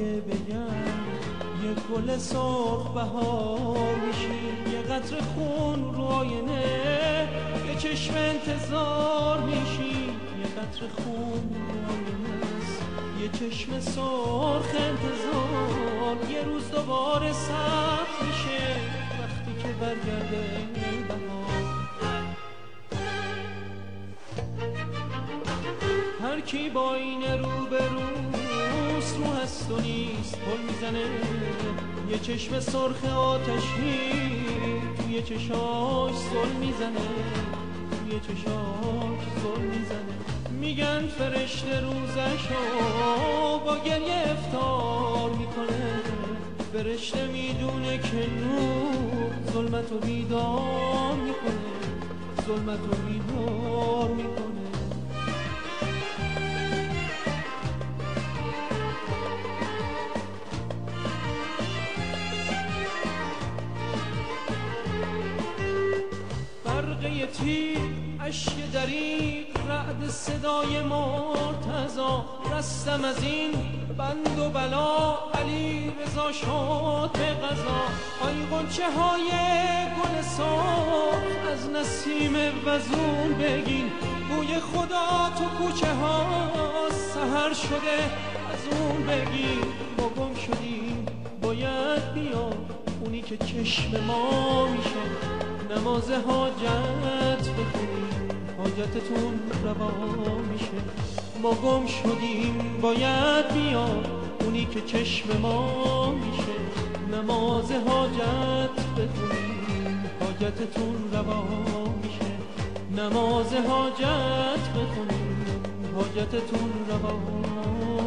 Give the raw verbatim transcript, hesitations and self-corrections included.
که بگم یه گل سرخ بهار میشی، یه قطره خون رو آینه، یه چشم انتظار میشی، یه قطره خون رو آینه است، یه چشم سرخ انتظار. یه روز دوباره سبز میشه وقتی که برگرده بهار. هر کی با این رو به روست رو هست و نیست پل میزنه، یه چشم سرخ آتشی توی چشاش زل میزنه، توی چشاش زل میزنه. میگن فرشته روزشو با گریه افطار میکنه، فرشته میدونه که نور ظلمتو بیدار میکنه، ظلمتو بیدار میکنه. برقه تیر اشک دریق رعد صدای مرتضا، رستم از این بند و بلا علی رضا شد به قضا. آی غنچه های گل سرخ از نسیم وزون بگین، بوی خدا تو کوچه ها سحر شده از اون بگین. ما گم شدیم باید بیاد اونی که چشم ما میشه، نماز حاجت بخونیم حاجتتون روا میشه. ما گم شدیم باید بیاد اونی که چشم ما میشه، نماز حاجت بخونیم حاجتتون روا میشه، نماز حاجت بخونیم حاجتتون روا